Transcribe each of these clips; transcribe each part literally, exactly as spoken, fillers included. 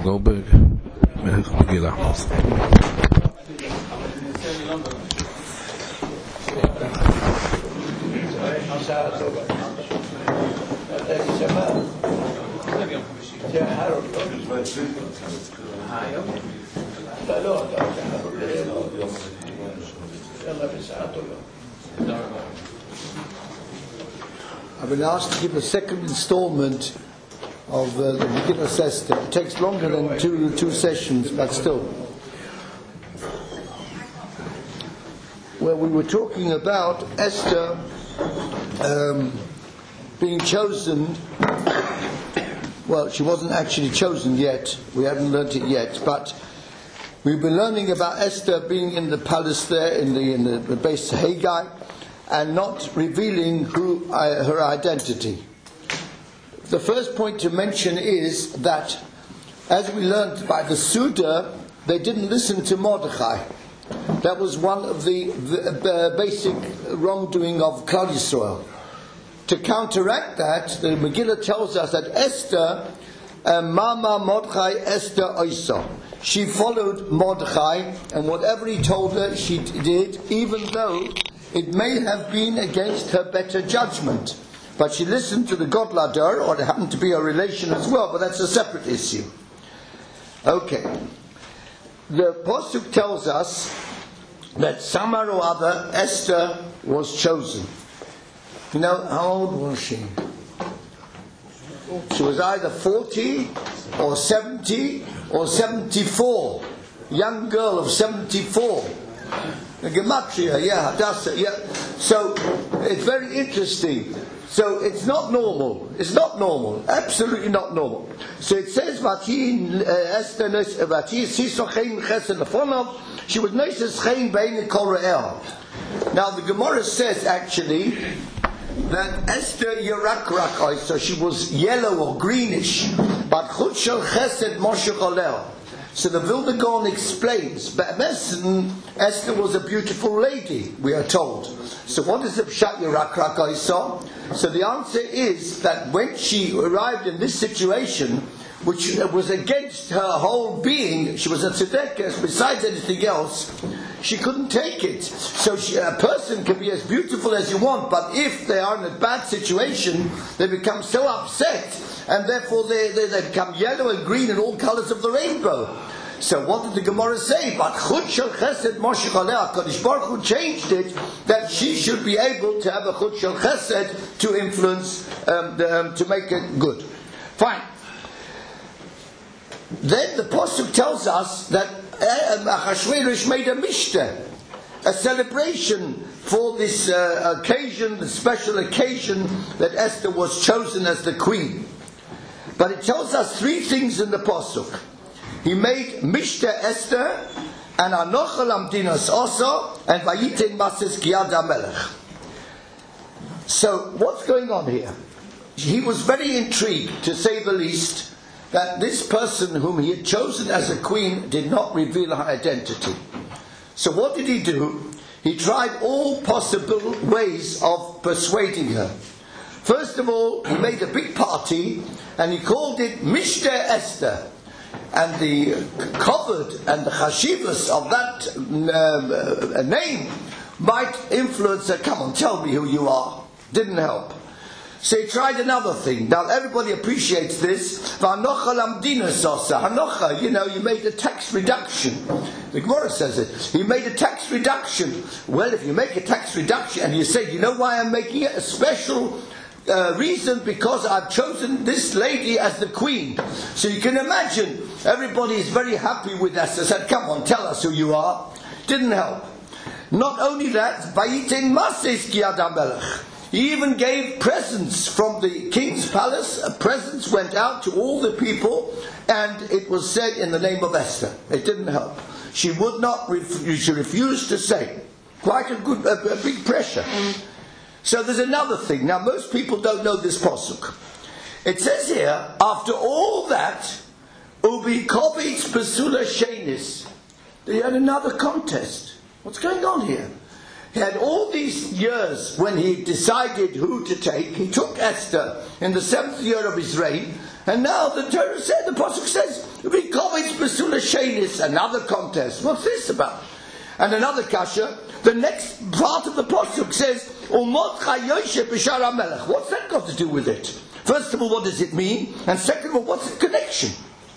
Goldberg, Megillah. I've been asked to give a second installment of uh, the Megillah Esther. It takes longer than two two sessions, but still. Well, we were talking about Esther um, being chosen. Well, she wasn't actually chosen yet. We haven't learnt it yet, but we've been learning about Esther being in the palace there, in the in the, the base Haggai, and not revealing who uh, her identity. The first point to mention is that, as we learned by the Suda, they didn't listen to Mordechai. That was one of the, the uh, basic wrongdoing of Klal Yisrael. To counteract that, the Megillah tells us that Esther, uh, Mama Mordechai Esther Oisa. She followed Mordechai, and whatever he told her, she did, even though it may have been against her better judgment. But she listened to the Godladar, or it happened to be a relation as well, but that's a separate issue. Okay. The Pasuk tells us that somehow or other Esther was chosen. You know, how old was she? She was either forty, or seventy, or seventy-four. Young girl of seventy-four. The Gematria, yeah, Hadassah, yeah. So, it's very interesting. So it's not normal. It's not normal. Absolutely not normal. So it says, Esther, she was Neshes Chein Bein Kol Re'el. Now the Gemara says actually that Esther Yerakrak, so she was yellow or greenish, but Chut Shel Chesed Moshe Cholel. So the Vilna Gaon explains, but Esther was a beautiful lady, we are told. So what is the Pshat Yerakrak Oisa? So the answer is that when she arrived in this situation, which was against her whole being, she was a tzedekah, besides anything else, she couldn't take it. So she, a person can be as beautiful as you want, but if they are in a bad situation, they become so upset, and therefore they, they, they become yellow and green and all colours of the rainbow. So what did the Gemara say? But Chut Shel Chesed Moshe Choleh, HaKadosh Baruch Hu changed it, that she should be able to have a Chut Shel Chesed to influence, um, the, um, to make it good. Fine. Then the Pasuk tells us that Achashverosh made a mishteh, a celebration for this uh, occasion, the special occasion that Esther was chosen as the queen. But it tells us three things in the Pasuk. He made Mishteh Esther, and Anochel Amdinos also, and Vayiten Mases Kiyad HaMelech. So, what's going on here? He was very intrigued, to say the least, that this person whom he had chosen as a queen did not reveal her identity. So what did he do? He tried all possible ways of persuading her. First of all, he made a big party, and he called it Mishteh Esther. And the covered and the chashivas of that uh, name might influence her. Come on, tell me who you are. Didn't help. So he tried another thing. Now everybody appreciates this. V'anocha lamdina sosa. Hanocha, you know, you made a tax reduction. The Gemara says it. He made a tax reduction. Well, if you make a tax reduction and you say, you know why I'm making it? A special Uh, reason, because I've chosen this lady as the queen. So you can imagine, everybody is very happy with us. They said, come on, tell us who you are. Didn't help. Not only that, Vayitin Mases Kiyad HaMelech. He even gave presents from the king's palace. Presents went out to all the people, and it was said in the name of Esther. It didn't help. She would not, ref- she refused to say. Quite a good, a, a big pressure. So there's another thing. Now most people don't know this pasuk. It says here, after all that, Ubi Kovitz Pesula Shenis. They had another contest. What's going on here? He had all these years when he decided who to take. He took Esther in the seventh year of his reign, and now the Torah said, the Pasuk says, "V'kovitz b'sula shenis," another contest. What's this about? And another kasha. The next part of the Pasuk says, "Umotcha Yosef b'shar HaMelech." What's that got to do with it? First of all, what does it mean? And second of all, what's the connection?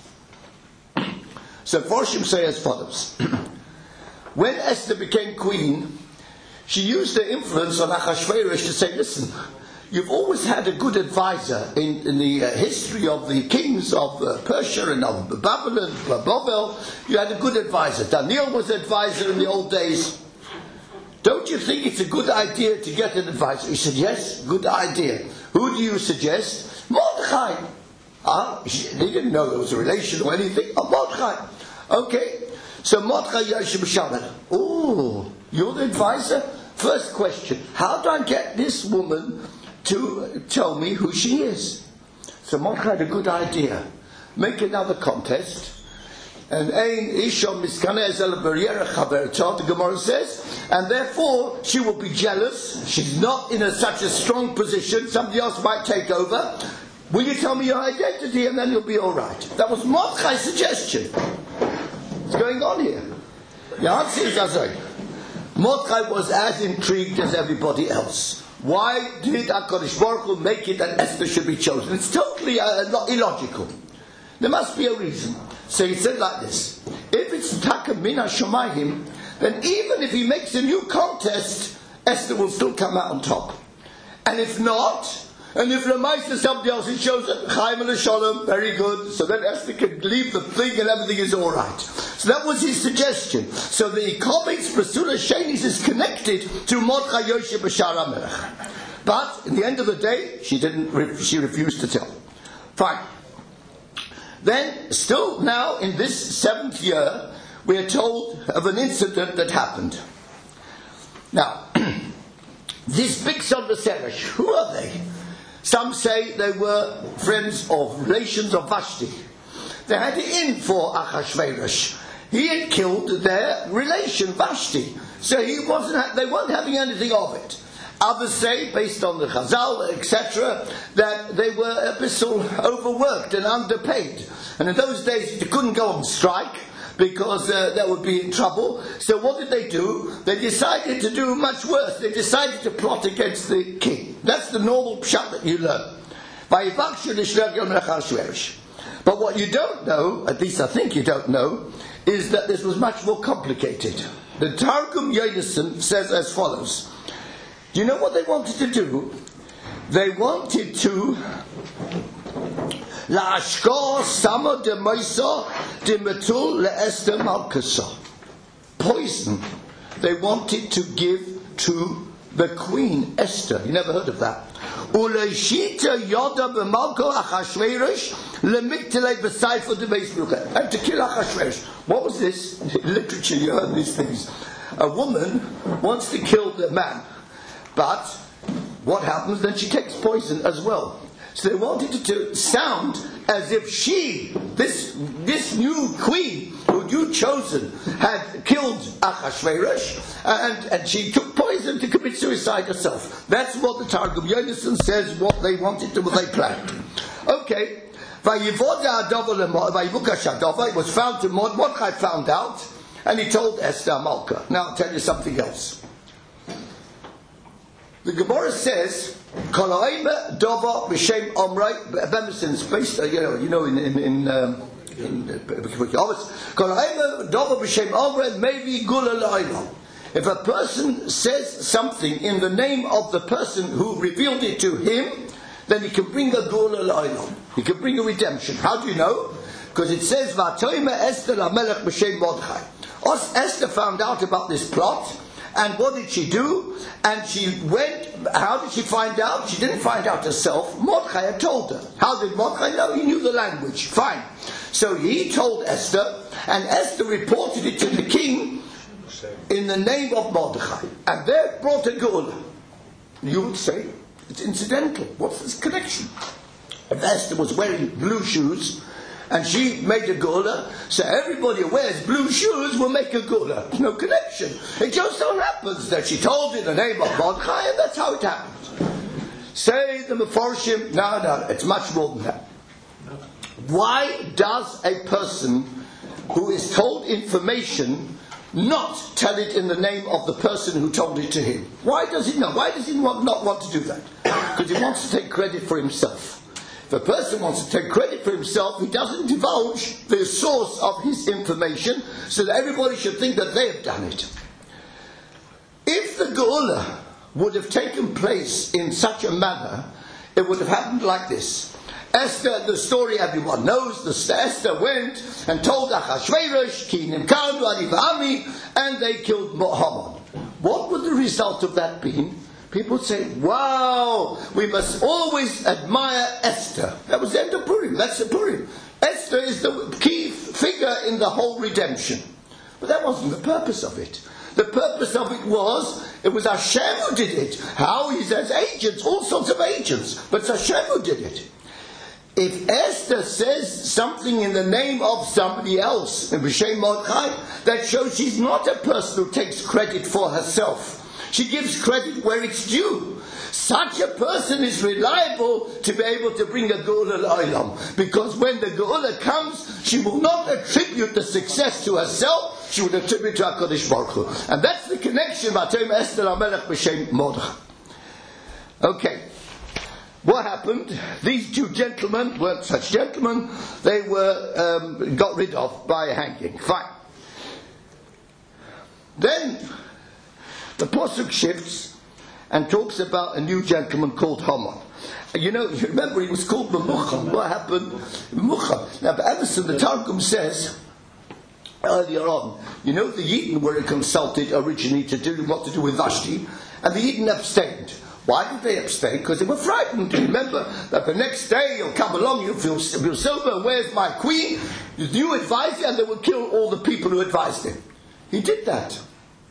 So Forshim say as follows: when Esther became queen, she used her influence on Achashverosh to say, listen, you've always had a good advisor in, in the uh, history of the kings of uh, Persia and of Babylon, Babel. You had a good advisor. Daniel was an advisor in the old days. Don't you think it's a good idea to get an advisor? He said, yes, good idea. Who do you suggest? Mordechai. Ah, they didn't know there was a relation or anything. Oh, Mordechai. Okay. So Mordechai Yosef B'Shamelech. Oh, you're the advisor? First question, how do I get this woman to tell me who she is? So Mordechai had a good idea. Make another contest. And Ein Ishon Miskaneh El Barriere Chaverto, the Gemara says, and therefore she will be jealous. She's not in a, such a strong position. Somebody else might take over. Will you tell me your identity and then you'll be all right? That was Mordechai's suggestion. What's going on here? The answer is Azai. Mordechai was as intrigued as everybody else. Why did HaKadosh Baruch Hu make it that Esther should be chosen? It's totally uh, illogical. There must be a reason. So he said like this: if it's Taka Min HaShamayim, then even if he makes a new contest, Esther will still come out on top. And if not, and if Lamaisa somebody else is chosen, Chaim and Shalom, very good. So then Esther can leave the thing and everything is all right. So that was his suggestion. So the comments B'sula Shenis is connected to Mordechai Yosef B'shar HaMelech. But in the end of the day, she didn't. She refused to tell. Fine. Then, still now in this seventh year, we are told of an incident that happened. Now, these big Beseresh, who are they? Some say they were friends of relations of Vashti. They had it in for Achashverosh. He had killed their relation Vashti, so he wasn't. They weren't having anything of it. Others say, based on the Chazal, et cetera, that they were a bit overworked and underpaid. And in those days, they couldn't go on strike because uh, that would be in trouble. So what did they do? They decided to do much worse. They decided to plot against the king. That's the normal pshat that you learn. But what you don't know, at least I think you don't know, is that this was much more complicated. The Targum Yonason says as follows. Do you know what they wanted to do? They wanted to La'ashkor Samo de Moisa de Metul Le'Esther Malkasa. Poison. They wanted to give to the Queen Esther. You never heard of that. Uleishita Yoda b'Malko Achashverosh le'Miktele b'Seifa de Beis Melucha. And to kill Achashverosh. What was this? In literature you heard these things. A woman wants to kill the man. But what happens? Then she takes poison as well. So they wanted it to sound as if she, this this new queen who you chosen, had killed Achashverosh, and, and she took poison to commit suicide herself. That's what the Targum Yonason says. What they wanted to, what they planned. Okay. It was found to Mordechai found out, and he told Esther Malka. Now I'll tell you something else. The Gemara says, "Kolaima dova b'shem omrei b'emisins." Based, you know, you know, in in in. Um, in Kolaima dova b'shem omrei maybe gula la'ila. If a person says something in the name of the person who revealed it to him, then he can bring a gula la'ila. He can bring a redemption. How do you know? Because it says, "V'atoima Esther lamelech b'shem Mordechai." Esther found out about this plot. And what did she do? And she went, how did she find out? She didn't find out herself. Mordechai had told her. How did Mordechai know? He knew the language. Fine. So he told Esther, and Esther reported it to the king in the name of Mordechai. And there brought a geula. You would say, it's incidental. What's this connection? If Esther was wearing blue shoes, and she made a gula, so everybody who wears blue shoes will make a gula. There's no connection. It just so happens that she told in the name of Mordechai, and that's how it happened. Say the Meforshim, no, no, it's much more than that. Why does a person who is told information not tell it in the name of the person who told it to him? Why does he not? Why does he want, not want to do that? Because he wants to take credit for himself. If a person wants to take credit for himself, he doesn't divulge the source of his information so that everybody should think that they have done it. If the Geula would have taken place in such a manner, it would have happened like this. Esther, the story everyone knows, the Esther went and told Achashverosh, Kinim Kadu Adivami, and they killed Haman. What would the result of that be? People would say, wow, we must always admire Esther. That was the end of Purim. That's the Purim. Esther is the key figure in the whole redemption. But that wasn't the purpose of it. The purpose of it was, it was Hashem who did it. How? He says agents, all sorts of agents. But it's Hashem who did it. If Esther says something in the name of somebody else, in B'Shem Mordechai, that shows she's not a person who takes credit for herself. She gives credit where it's due. Such a person is reliable to be able to bring a Geula L'Olam. Because when the Geula comes, she will not attribute the success to herself, she will attribute to HaKadosh Baruch Hu. And that's the connection between Esther HaMelech B'Shem Mordechai. Okay. What happened? These two gentlemen weren't such gentlemen. They were um, got rid of by hanging. Fine. Then the Pasuk shifts and talks about a new gentleman called Haman. You know, you remember he was called Memucham. What happened? Memucham. Now, Emerson, the Targum says earlier on, you know, the Yidden were consulted originally to do what to do with Vashti, and the Yidden abstained. Why did they abstain? Because they were frightened. Remember that the next day you'll come along, you'll feel, feel silver, where's my queen? You advise him, and they will kill all the people who advised him. He did that.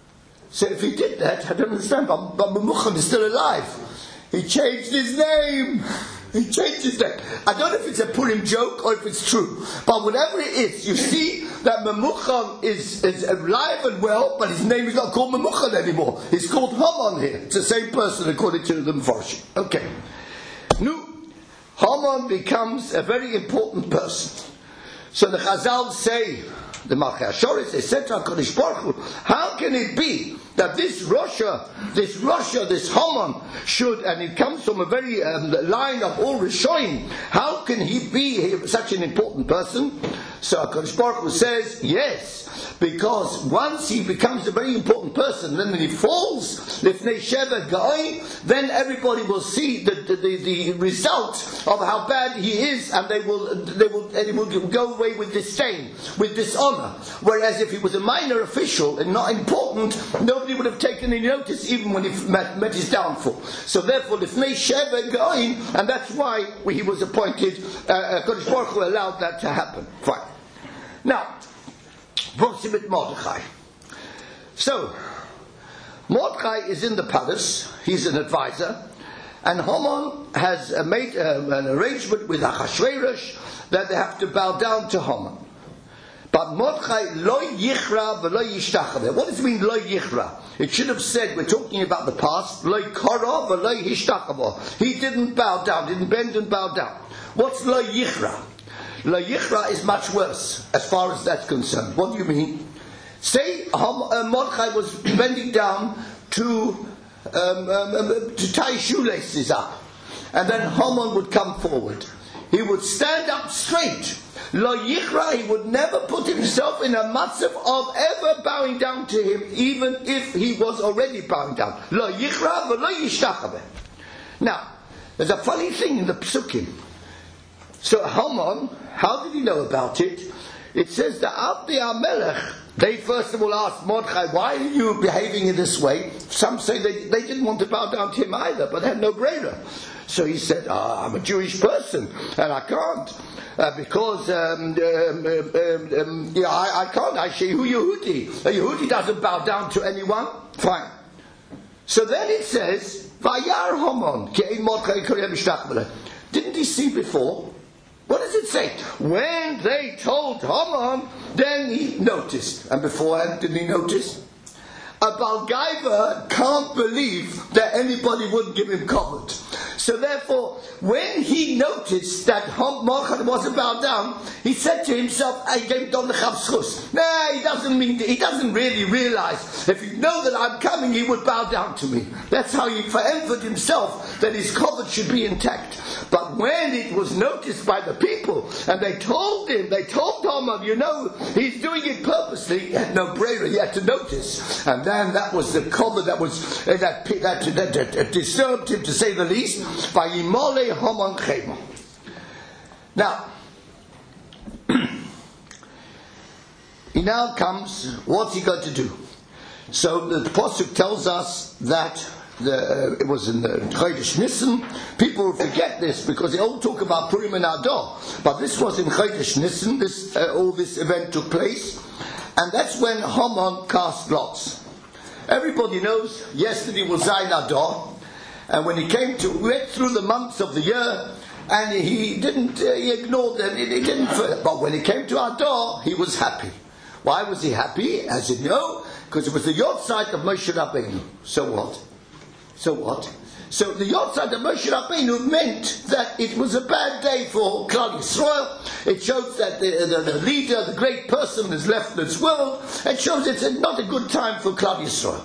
So if he did that, I don't understand, but, but Memucham is still alive. He changed his name. He changed his name. I don't know if it's a Purim joke or if it's true. But whatever it is, you see that Memucham is, is alive and well, but his name is not called Memucham anymore. He's called Haman here. It's the same person according to the Mefarshim. Okay. Now, Haman becomes a very important person. So the Chazal say, the Malchei HaShoretz, they said to HaKadosh Baruch Hu, how can it be that this Russia, this Russia, this Haman should, and it comes from a very um, line of all Rishonim, how can he be such an important person? So HaKadosh Baruch Hu says, yes, because once he becomes a very important person, then when he falls, Lifnei Sheva Gai, then everybody will see the, the, the, the result of how bad he is, and they will, they will, they will go away with disdain, with dishonor. Whereas if he was a minor official and not important, nobody would have taken any notice even when he met, met his downfall. So therefore, Lifnei Sheva Gai, and that's why he was appointed, uh, Kodesh Baruch Hu allowed that to happen. Fine. Now, Proximate Mordechai. So, Mordechai is in the palace, he's an advisor, and Haman has uh, made uh, an arrangement with Achashverosh that they have to bow down to Haman. But Mordechai lo yichra v'lo yishtachave. What does it mean lo yichra? It should have said, we're talking about the past, lo yikara v'lo yishtachave. He didn't bow down, didn't bend and bow down. What's lo yichra? Lo yichra is much worse as far as that's concerned. What do you mean? Say uh, Mordechai was bending down to um, um, to tie shoelaces up, and then Haman would come forward. He would stand up straight. Lo yichra, he would never put himself in a matzav of ever bowing down to him, even if he was already bowing down. Lo yichra v'lo yishtachave. Now, there's a funny thing in the Psukim. So Haman, how did he know about it? It says that Abdi HaMelech, they first of all asked Mordechai, why are you behaving in this way? Some say they, they didn't want to bow down to him either, but they had no brainer. So he said, oh, I'm a Jewish person, and I can't. Uh, because, um, um, um, um, yeah, I, I can't. I say, who Yehudi? A Yehudi doesn't bow down to anyone. Fine. So then it says, Vayar Haman, Ke'en Mordechai Koreh B'Shtach B'Leh. Didn't he see before What does it say? When they told Haman, then he noticed. And beforehand, didn't he notice? A Balgaiva can't believe that anybody wouldn't give him covet. So therefore, when he noticed that Haman wasn't bowed down, he said to himself, I gave Don the Chavschus. Nah, he doesn't mean, he doesn't really realize. If you know that I'm coming, he would bow down to me. That's how he forevered himself that his covet should be intact. But when it was noticed by the people, and they told him, they told Haman, you know, he's doing it purposely, he had no bravery, he had to notice. And then that was the cover that was uh, that, that, that, that, that disturbed him, to say the least. Vayimole Haman Chema. Now, he now comes. What's he going to do? So the Pasuk tells us that the, uh, it was in the Chodesh Nisan. People will forget this because they all talk about Purim and Adar, but this was in Chodesh Nisan. This uh, all this event took place, and that's when Haman cast lots. Everybody knows yesterday was Zayin Adar, and when he came to, went through the months of the year, and he didn't, uh, he ignored them, he, he didn't, but when he came to Adar, he was happy. Why was he happy? As you know, because it was the Yortzeit of Moshe Rabbeinu. So what? So what? So the Yortzeit of Moshe Rabbeinu meant that it was a bad day for Klal Yisrael. It shows that the, the, the leader, the great person, has left this world. It shows it's a, not a good time for Klal Yisrael.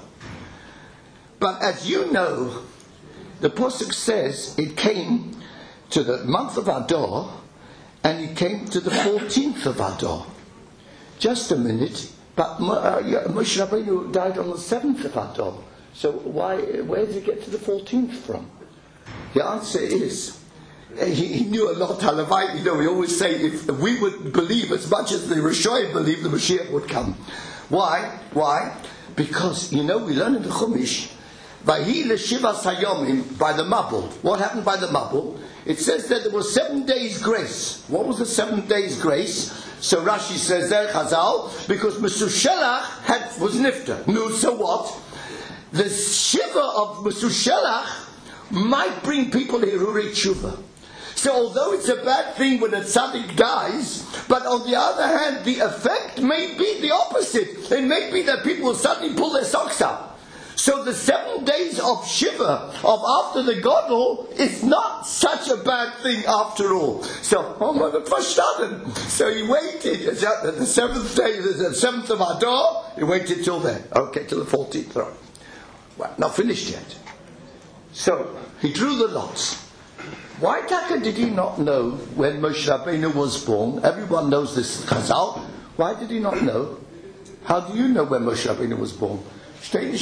But as you know, the Pasuk says it came to the month of Adar, and it came to the fourteenth of Adar. Just a minute, but uh, Moshe Rabbeinu died on the seventh of Adar. So why? Where did he get to the fourteenth from? The answer is, he, he knew a lot. Halavai, you know, we always say if we would believe as much as the Rishonim believed, the Mashiach would come. Why? Why? Because, you know, we learn in the Chumash, Vahi l'shivas hayomim, by the Mabul. What happened by the Mabul? It says that there was seven days grace. What was the seven days grace? So Rashi says there, Chazal, because Mesushelach had was nifter. No, so what? The shiva of Mesushelach might bring people Hiruri Tshuva. So although it's a bad thing when a tzaddik dies, but on the other hand, the effect may be the opposite. It may be that people will suddenly pull their socks up. So the seven days of Shiva, of after the Godel, is not such a bad thing after all. So, oh my God, so he waited, the seventh day, the seventh of Adar, he waited till then. Okay, till the fourteenth. Right. Well, not finished yet. So, he drew the lots. Why, Taka, did he not know when Moshe Rabbeinu was born? Everyone knows this Chazal. Why did he not know? How do you know when Moshe Rabbeinu was born? Same,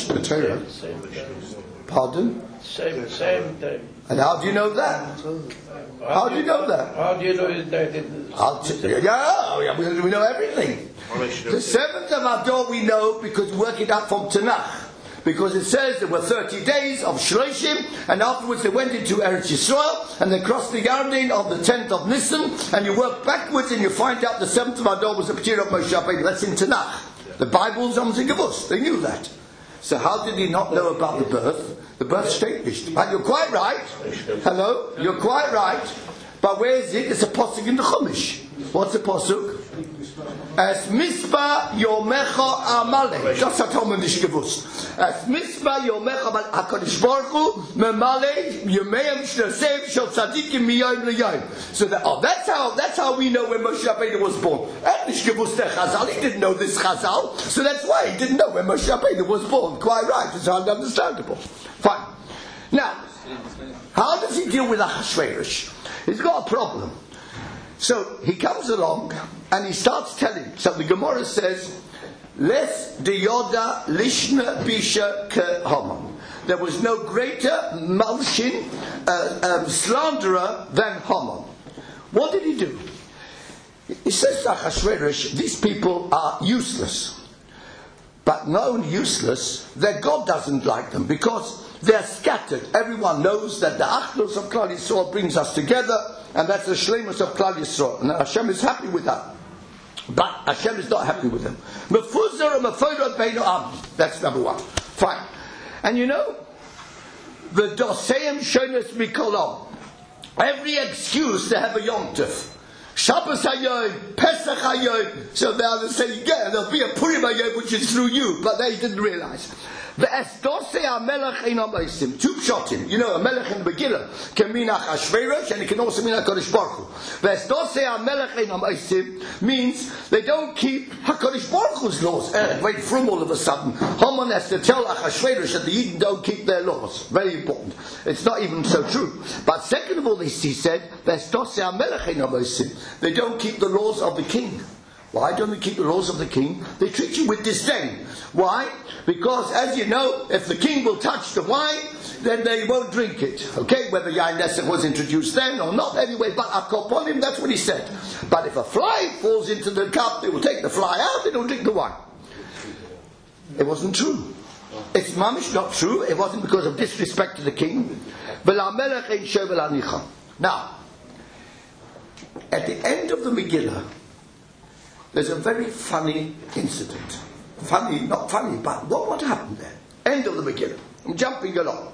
Pardon? Same, same thing. And how do you know that? How, how do you know that? How do you know his date? I'll t- yeah, yeah, we know everything. The seventh of Adar we know because we work it out from Tanakh. Because it says there were thirty days of Shloshim, and afterwards they went into Eretz Yisrael, and they crossed the Yarden on the tenth of Nisan, and you work backwards and you find out the seventh of Adar was the P'tir of Moshe Rabbeinu. That's in Tanakh. The Bible's on Zigavus. They knew that. So how did he not know about the birth? The birth statement. But you're quite right. Hello? You're quite right. But where is it? It's a pasuk in the Chumash. What's the pasuk? As mispa yomecha amale. That's a Talmud Nishkevus. As mispa yomecha amale. HaKadosh Baruch Hu memale yomeim shnesev shel tzadikim miyayim liyayim. So that, oh, that's how that's how we know when Moshe Rabbeinu was born. And Nishkevus der Chazal, he didn't know this Chazal, so that's why he didn't know when Moshe Rabbeinu was born. Quite right. It's understandable. Fine. Now, how does he deal with Achashverosh? He's got a problem. So he comes along and he starts telling. So the Gemara says, "Les diyoda lishna bisha ke Haman." There was no greater malshin, uh, um, slanderer than Haman. What did he do? He says to Achashverosh, "These people are useless, but not only useless, their God doesn't like them because they're scattered. Everyone knows that the Achdus of Klal Yisrael brings us together, and that's the Shleimus of Klal Yisrael. And Hashem is happy with that. But Hashem is not happy with them. That's number one. Fine. And you know, the Doseim Shonos Mikolom, every excuse to have a Yom Tov. Shabbos Hayom, Pesach Hayom. So now they say, yeah, there'll be a Purim Hayom which is through you, but they didn't realize. The Estose HaMelech Einam Eisim. Two shotim. You know, a Melech in the Megillah can mean Achashverosh and it can also mean HaKadosh Baruch Hu. The Estose HaMelech Einam Eisim means they don't keep HaKadosh Baruch Hu's laws. Uh, wait, from all of a sudden, Haman has to tell Achashverosh that the Yidden don't keep their laws. Very important. It's not even so true. But second of all, he said, the Estose HaMelech Einam Eisim. They don't keep the laws of the king. Why don't they keep the laws of the king? They treat you with disdain. Why? Because, as you know, if the king will touch the wine, then they won't drink it. Okay? Whether Yain Nesach was introduced then or not, anyway, but Akoponim, that's what he said. But if a fly falls into the cup, they will take the fly out, they don't drink the wine. It wasn't true. It's mamish not true. It wasn't because of disrespect to the king. Now, at the end of the Megillah, there's a very funny incident. Funny, not funny, but what would happen there? End of the Megillah. I'm jumping along.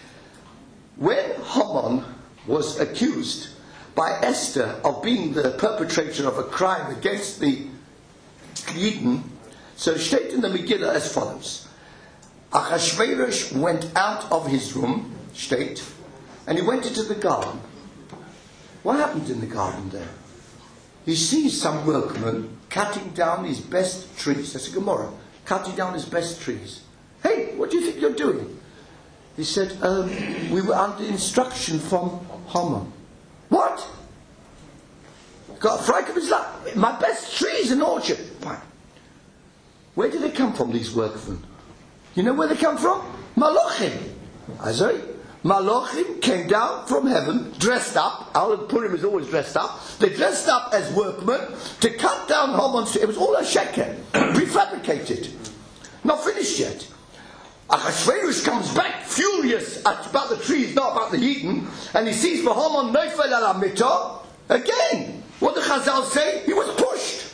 When Haman was accused by Esther of being the perpetrator of a crime against the Yidden, so state in the Megillah as follows. Achashverosh went out of his room, state, and he went into the garden. What happened in the garden there? He sees some workman cutting down his best trees. That's a Gemara. Cutting down his best trees. Hey, what do you think you're doing? He said, um, we were under instruction from Haman. What? Got a fright of his life. My best trees in orchard. Fine. Where did they come from, these workmen? You know where they come from? Malachim. I say, Malachim came down from heaven, dressed up. Al Purim is always dressed up. They dressed up as workmen to cut down Haman's tree. It was all a sheker, prefabricated, not finished yet. Achashverosh comes back furious about the trees, not about the Yidden, and he sees for Haman Neifel al Amita again. What the Chazal say? He was pushed.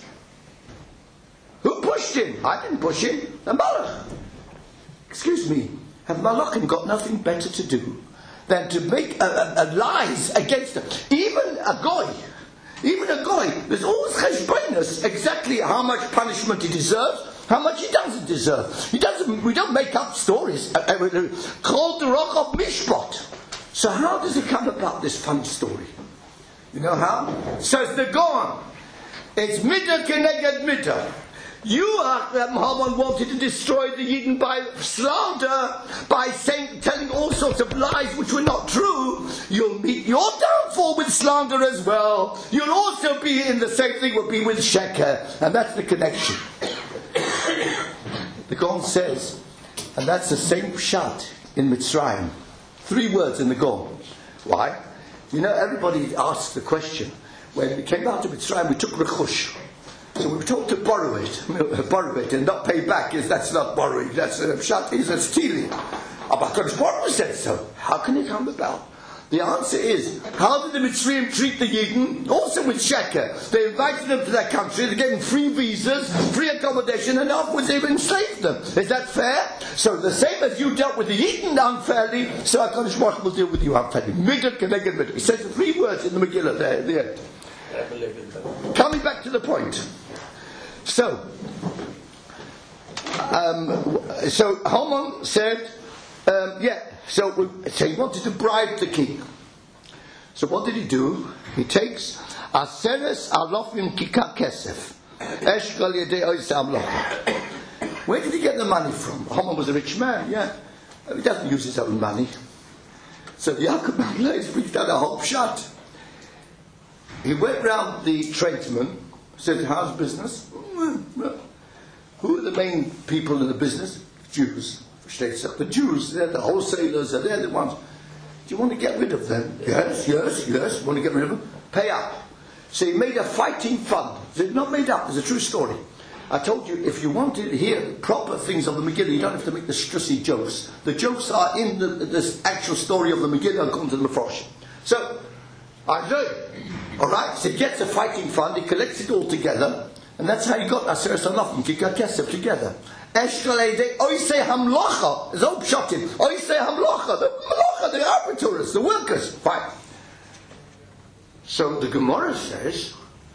Who pushed him? I didn't push him. The Malach. Excuse me. Have Malachim got nothing better to do than to make a, a, a lies against them? Even a goy, even a goy, there's always cheshbonos exactly how much punishment he deserves, how much he doesn't deserve. He doesn't. We don't make up stories. Called the rock of Mishpat. So how does it come about, this funny story? You know how? Says the Gaon. It's midah keneged midah. You, Haman, wanted to destroy the Yidden by slander, by saying, telling all sorts of lies which were not true. You'll meet your downfall with slander as well. You'll also be in the same thing, will be with sheker, and that's the connection. The Gaon says, and that's the same pshat in Mitzrayim. Three words in the Gaon. Why? You know, everybody asks the question. When we came out of Mitzrayim, we took rechush. So we were told to borrow it, borrow it, and not pay back. Is that's not borrowing? That's a pshat. Is that's stealing? HaKadosh Baruch Hu said so. How can it come about? The answer is, how did the Mitzrayim treat the Yidden? Also with sheker. They invited them to their country. They gave them free visas, free accommodation, and afterwards they enslaved them. Is that fair? So the same as you dealt with the Yidden unfairly, so HaKadosh Baruch Hu will deal with you unfairly. Midah keneged midah. He says the three words in the Megillah there at the end. Coming back to the point. So, um, so Haman said, um, yeah, so, so he wanted to bribe the king. So what did he do? He takes Aseres Alofim Kika Kesef. Eshkal Yedei Ois Amloch. Where did he get the money from? Haman was a rich man, yeah. He doesn't use his own money. So the Yaakov Magleis brings down a whole pshat. He went round the tradesmen, said, how's business? Who are the main people in the business? Jews. The Jews, they're the wholesalers, they're the ones. Do you want to get rid of them? Yes, yes, yes. Want to get rid of them? Pay up. So he made a fighting fund. It's not made up, it's a true story. I told you, if you want to hear proper things of the Megillah, you don't have to make the strussy jokes. The jokes are in the this actual story of the Megillah according to the Mephoshim. So, I learned. Alright, so he gets a fighting fund, he collects it all together, and that's how he got Aseres Alofim Kika Kesef together. Eshkal Eidei Oisei Hamlocha. There's no pshat in Oisei Hamlocha. The Hamlocha, the arbiters, the workers. Fine. So the Gemara says,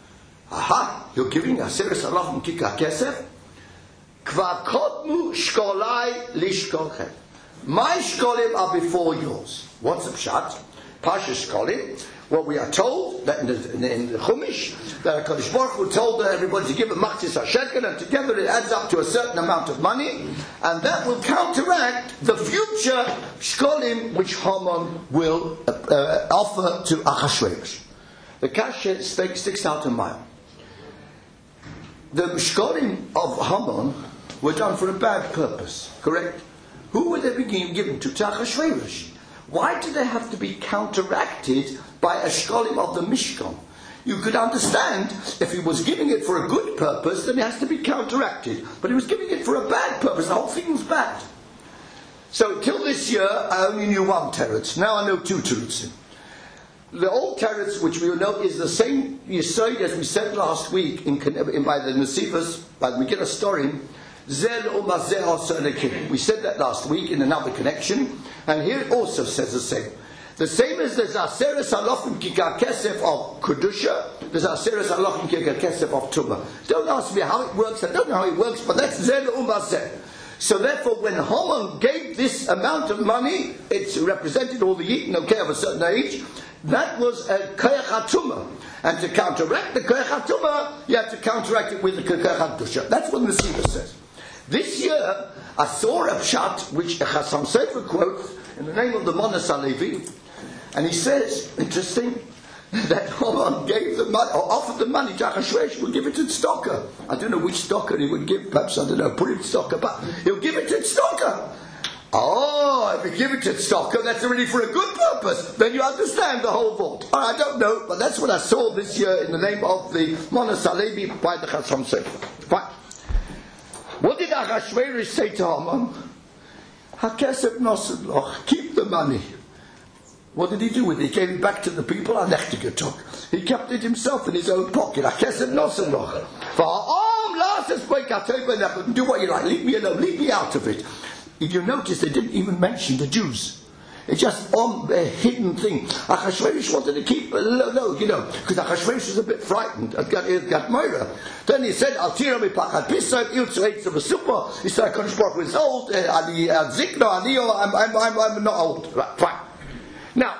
Aha, you're giving Aseres Halachim Kikar Kesef? Kvar Kodmu Shkolai Lishkolchem. My Shkolim are before yours. What's the pshat? Pasha Shkolim. Well, we are told that in the, in the, in the Chumash, that HaKadosh Baruch Hu told everybody to give a machzis hashekel, and together it adds up to a certain amount of money, and that will counteract the future shkolim which Haman will uh, uh, offer to Achashverosh. The kasha sticks out a mile. The shkolim of Haman were done for a bad purpose, correct? Who were they being given to? To Achashverosh. Why do they have to be counteracted by a shkolim of the Mishkan? You could understand if he was giving it for a good purpose, then it has to be counteracted. But he was giving it for a bad purpose. The whole thing was bad. So till this year, I only knew one teretz. Now I know two teretzim. The old teretz, which we know is the same Yesod as we said last week in, in by the Nesivos, by the Megillah Storim. We said that last week in another connection, and here it also says the same. The same as there's Aseres Halachim Kikar Kesef of Kedusha, there's Aseres Halachim Kikar Kesef of Tumah. Don't ask me how it works, I don't know how it works, but that's Zel Umazeh. So therefore, when Haman gave this amount of money, it represented all the Yidden, okay, of a certain age, that was a Koyach HaTumah. And to counteract the Koyach HaTumah, you have to counteract it with the Koyach HaKedusha. That's what the Nesivos says. This year, I saw a pshat which Chassam Sofer quotes in the name of the Monas HaLevi, and he says, interesting, that Haman gave the money, or offered the money to Achashverosh, would give it to Tzedakah. I don't know which Tzedakah he would give, perhaps, I don't know, Purim Tzedakah, but he'll give it to Tzedakah. Oh, if you give it to Tzedakah, that's already for a good purpose. Then you understand the whole vault. Oh, I don't know, but that's what I saw this year in the name of the Monas HaLevi by the Chassam Sofer. Fine. What did Achashverosh say to Haman? HaKesef nosed loch, keep the money. What did he do with it? He gave it back to the people. He kept it himself in his own pocket. HaKesef nosed loch. For Ha'am last week I tell you, do what you like. Leave me alone. Leave me out of it. If you notice, they didn't even mention the Jews. It's just on a hidden thing. Achashverosh wanted to keep it low, you know, because Achashverosh was a bit frightened. It got, it got Moira. Then he said, Al tira mi pachad pisov, il tzureitz of a super. He said, HaKadosh Baruch Hu is old, Ali Zikno, Alio, I'm, I'm, I'm, I'm not old. Right, fine. Now,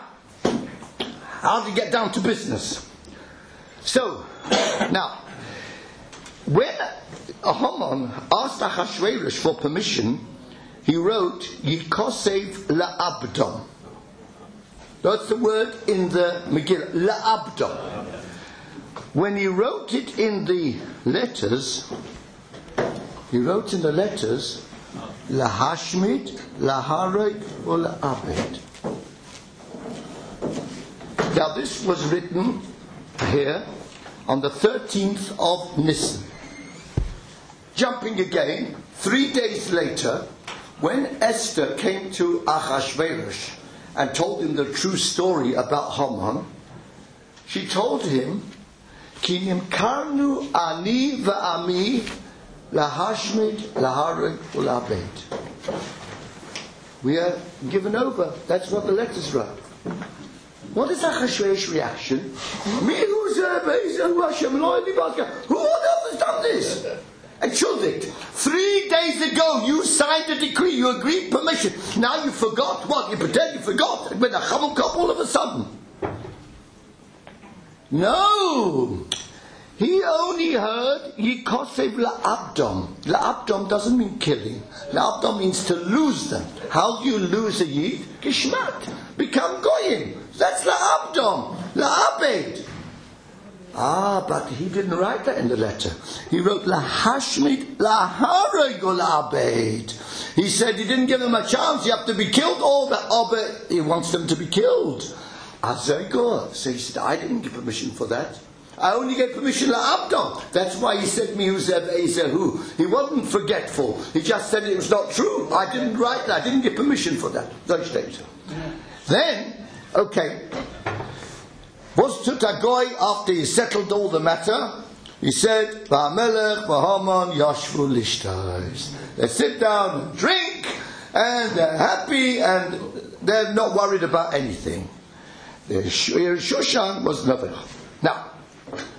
how do you get down to business? So, now, when Haman asked Achashverosh for permission, he wrote, Yikosev la'abdom. That's the word in the Megillah, la'abdom. When he wrote it in the letters, he wrote in the letters, lahashmid, lahareg, or la'abed. Now this was written here on the thirteenth of Nisan. Jumping again, three days later, when Esther came to Achashverosh and told him the true story about Haman, she told him, Ki nimkarnu ani va'ami lahashmid lahareg ulabed. We are given over. That's what the letters wrote. What is Achashverosh's reaction? Me who's Who on earth has done this? And Shulvik, three days ago you signed a decree, you agreed permission. Now you forgot what? You pretend you forgot. When a Chavel Kop all of a sudden. No! He only heard Yikosev la'abdom. La'abdom doesn't mean killing. La'abdom means to lose them. How do you lose a Yid? Gishmat. Become Goyim. That's la'abdom. La'abed. Ah, but he didn't write that in the letter. He wrote lahashmid lahareg ulabed. He said he didn't give them a chance. You have to be killed. All that, oh, but he wants them to be killed. Azegor. So he said, I didn't give permission for that. I only gave permission la'abdom. That's why he said miuzev ezehu. He wasn't forgetful. He just said it was not true. I didn't write that. I didn't give permission for that. Then, okay. Was Tutagoy after he settled all the matter? He said, "Va'melech v'Haman yashvu lishtais." They sit down and drink, and they're happy, and they're not worried about anything. The Shushan was never. Now,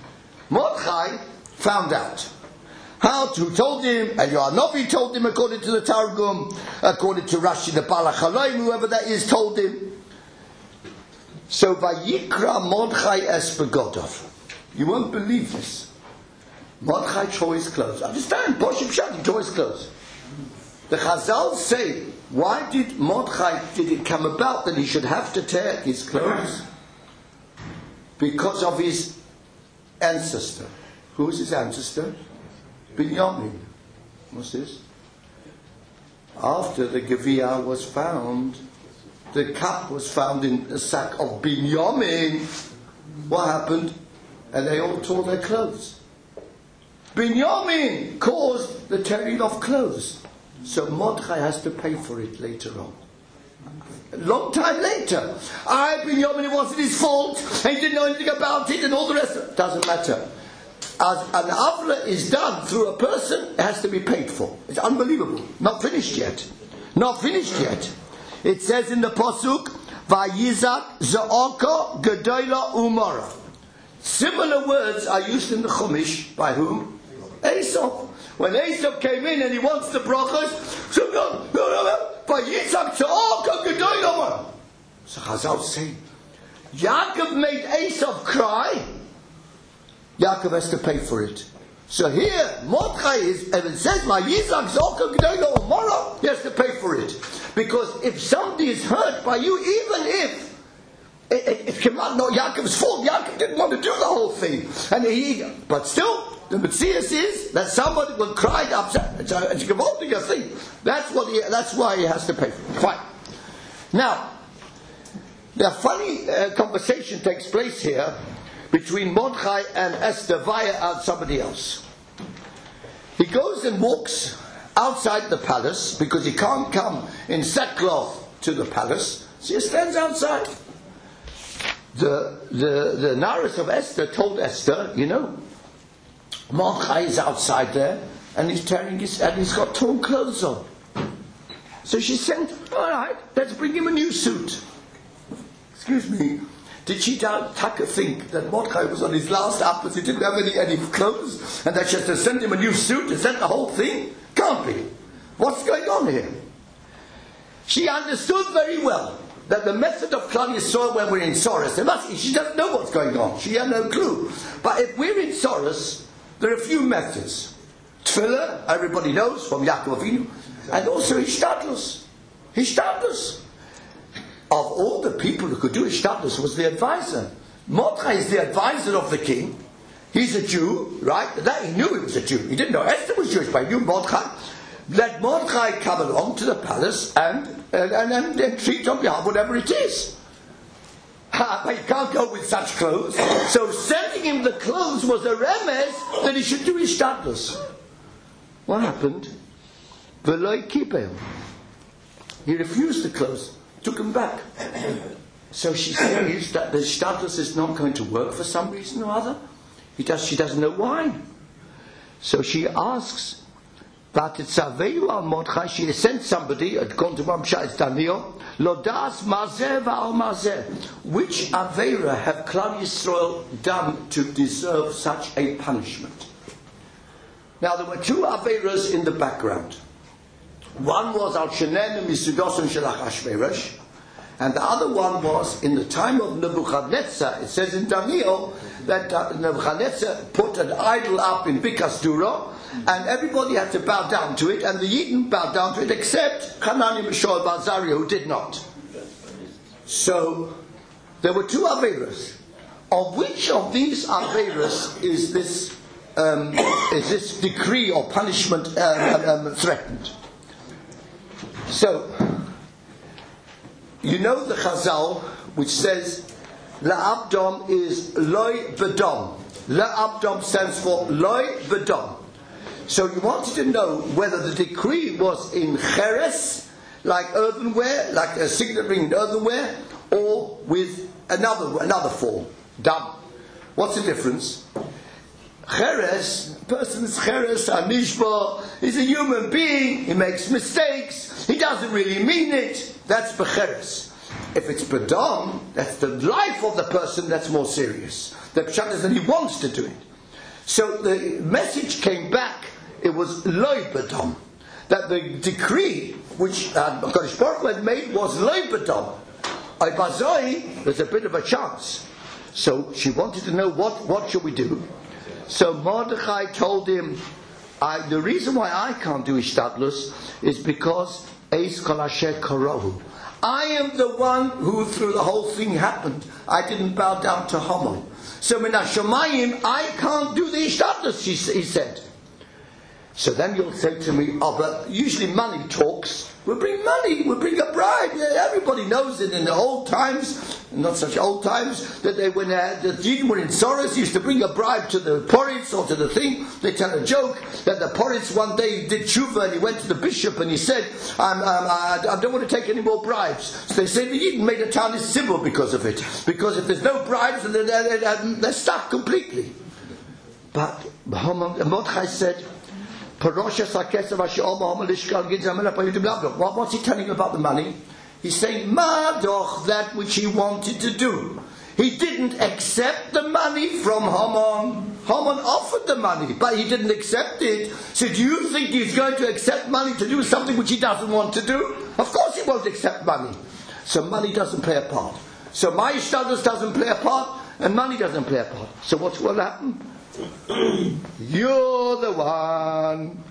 Mordechai found out. How to told him, and Yohanovi told him according to the Targum, according to Rashi, the Balach Halayim, whoever that is, told him. So Vayikra Mordechai es begodov. You won't believe this. Mordechai tore his clothes. Understand? Poshim Shat, he tore his clothes. The Chazal say, why did Mordechai, did it come about that he should have to tear his clothes? Because of his ancestor. Who is his ancestor? Binyamin. What's this? After the Geviah was found, the cup was found in a sack of Binyamin. What happened? And they all tore their clothes. Binyamin caused the tearing of clothes. So Mordechai has to pay for it later on. A long time later. I, Binyamin, it wasn't his fault. He didn't know anything about it and all the rest of it. Doesn't matter. As an avla is done through a person, it has to be paid for. It's unbelievable. Not finished yet. Not finished yet. It says in the Pasuk, Vayizak Za'aka Gedola Umara. Similar words are used in the Chumash by whom? Esau. When Esau came in and he wants the brachas, Vayizak Za'aka Gedola Umara. So Chazal say, Yaakov made Esau cry. Yaakov has to pay for it. So here, Mordechai is, and it says, Vayizak Za'aka Gedola Umara, he has to pay for it. Because if somebody is hurt by you, even if it, it, it came out not Yaakov's fault, Yaakov didn't want to do the whole thing. And he, but still, the Metzias is that somebody will cry upset. It's a, it's a gewaltige thing. That's what he, that's why he has to pay for it. Fine. Now, the funny uh, conversation takes place here between Mordechai and Esther via somebody else. He goes and walks outside the palace because he can't come in sackcloth to the palace, so he stands outside. The the the Naris of Esther told Esther, you know, Mordechai is outside there and he's tearing his and he's got torn clothes on. So she sent, all right, let's bring him a new suit. Excuse me. Did she Taka think that Mordechai was on his last uppers, he didn't have any, any clothes, and that she has to send him a new suit and send the whole thing? Can't be. What's going on here? She understood very well that the method of Klal Yisrael when we're in Soros, she doesn't know what's going on. She had no clue. But if we're in Soros, there are a few methods. Tefillah, everybody knows, from Yaakov Avinu, and also Hishtadlus. Hishtadlus. Of all the people who could do Hishtadlus was the advisor. Mordechai is the advisor of the king. He's a Jew, right? That he knew he was a Jew. He didn't know Esther was Jewish, but he knew Mordechai. Let Mordechai come along to the palace and and, and, and, and treat on behalf whatever it is. Ha, but he can't go with such clothes. So sending him the clothes was a remez that he should do Hishtadlus. What happened? V'lo kibel. He refused the clothes. Took him back. So she says that the Hishtadlus is not going to work for some reason or other. He does, she doesn't know why. So she asks, but it's Aveyu al Mordechai, she has sent somebody, had gone to Mamsha, it's Daniel, Lodas Mazeh v'al Mazeh. Which Aveira have Klal Yisrael done to deserve such a punishment? Now there were two Aveiras in the background. One was Al Shenen Misudos and Shelach Ashverosh, and the other one was in the time of Nebuchadnezzar. It says in Daniel that uh, Nebuchadnezzar put an idol up in Bikas Dura, and everybody had to bow down to it, and the Yidden bowed down to it, except Hanani, Mishael, Bazaria, who did not. So there were two Averas. Of which of these Averas is this um, is this decree or punishment uh, um, threatened? So, you know the Chazal, which says, La'abdom is loy bedom. La'abdom stands for loy bedom. So you wanted to know whether the decree was in cheres, like earthenware, like a signet ring in earthenware, or with another another form, dam. What's the difference? Cheres, person is cheres, anishba, he's a human being, he makes mistakes, he doesn't really mean it, that's becheres. If it's bedam, that's the life of the person, that's more serious. The pshat is that he wants to do it. So the message came back, it was loy badam. That the decree which uh, Kodesh Baruch Hu had made was loy badam. I bazoi, there's a bit of a chance. So she wanted to know what, what should we do. So Mordechai told him, I, the reason why I can't do Ishtadlus is because Eis Kol Asher Karahu. I am the one who, through the whole thing happened, I didn't bow down to Haman. So Min HaShamayim, I can't do the Ishtadlus, he, he said. So then you'll say to me, oh, but usually money talks. We'll bring money, we'll bring a bribe. Yeah, everybody knows that in the old times, not such old times, that they, when uh, the Jinn were in Soros, used to bring a bribe to the Poritz or to the thing. They tell a joke that the Poritz one day did tshuva and he went to the bishop and he said, I'm, I'm, I, I don't want to take any more bribes. So they say the Jinn made a town symbol because of it. Because if there's no bribes, they're, they're, they're, they're stuck completely. But Mordechai said, What's he telling you about the money? He's saying, Madoch, that which he wanted to do. He didn't accept the money from Haman. Haman offered the money, but he didn't accept it. So do you think he's going to accept money to do something which he doesn't want to do? Of course he won't accept money. So money doesn't play a part. So my Ishtadlus doesn't play a part, and money doesn't play a part. So what will happen? You're the one.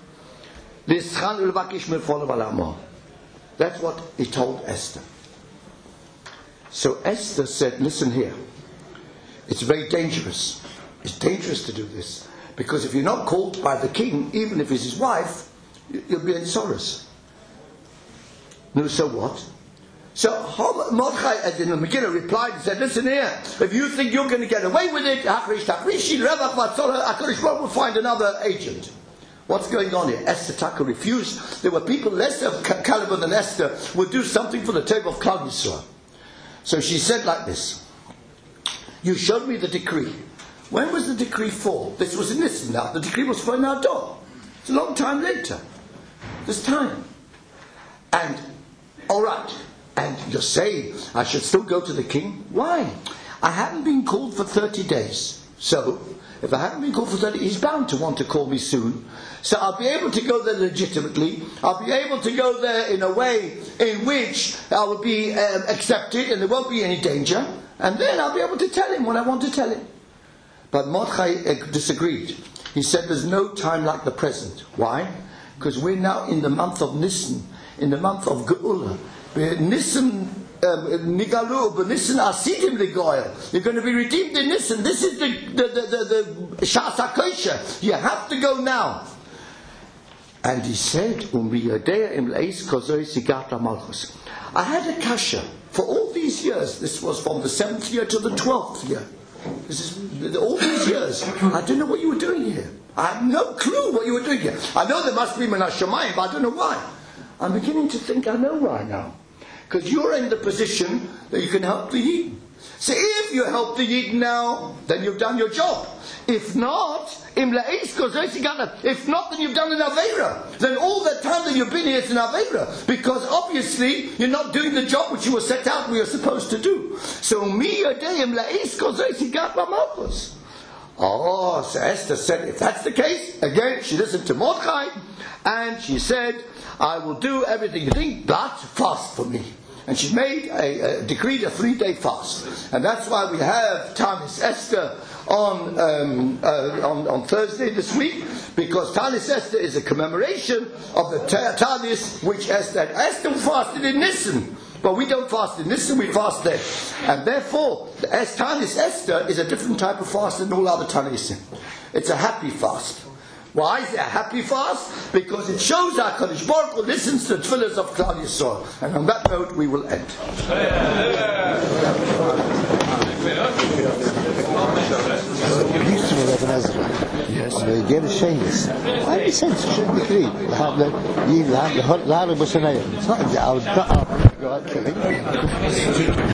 That's what he told Esther. So Esther said, listen here, it's very dangerous. It's dangerous to do this. Because if you're not called by the king, even if it's his wife, you'll be in sorrows. No, so what? So Mordechai in the Megillah replied and said, listen here, if you think you're going to get away with it, HaKadosh Baruch Hu will find another agent. What's going on here? Esther Taka refused. There were people less of caliber than Esther would do something for the table of Klal Yisrael. So she said like this, you showed me the decree. When was the decree for? This was in Nisan now. The decree was for Nador. It's a long time later. There's time. And, alright, and you're saying I should still go to the king? Why? I haven't been called for thirty days. So, if I haven't been called for thirty, he's bound to want to call me soon. So I'll be able to go there legitimately. I'll be able to go there in a way in which I will be um, accepted and there won't be any danger. And then I'll be able to tell him what I want to tell him. But Mordechai disagreed. He said there's no time like the present. Why? Because we're now in the month of Nisan, in the month of Geula. Nisan Nigalu, but Nisan Asidim Ligoil. You're going to be redeemed in Nisan. This is the the the the Shas HaKosher. You have to go now. And he said, I had a kasha for all these years. This was from the seventh year to the twelfth year. This is all these years. I don't know what you were doing here. I have no clue what you were doing here. I know there must be Min HaShamayim, but I don't know why. I'm beginning to think I know why now. Because you're in the position that you can help the Yidden. So if you help the Yidden now, then you've done your job. If not, if not, then you've done an Aveira. Then all the time that you've been here is an Aveira. Because obviously, you're not doing the job which you were set out we were supposed to do. So, oh, so Esther said, if that's the case, again, she listened to Mordechai, and she said, I will do everything you think, but fast for me. And she made a, a decreed a three-day fast, and that's why we have Tanis Esther on, um, uh, on on Thursday this week, because Tanis Esther is a commemoration of the Tanis which Esther Esther fasted in Nisan, but we don't fast in Nisan, we fast there, and therefore the Tanis Esther is a different type of fast than all other Tanisim. It's a happy fast. Why is it a happy fast? Because it shows our HaKadosh Baruch Hu listens to the tefillahs of Klal Yisrael. And on that note, we will end. Yes. They gave a shameless. I have a sense it shouldn't be clean. Have the you have the hot ladder was an it's not I would not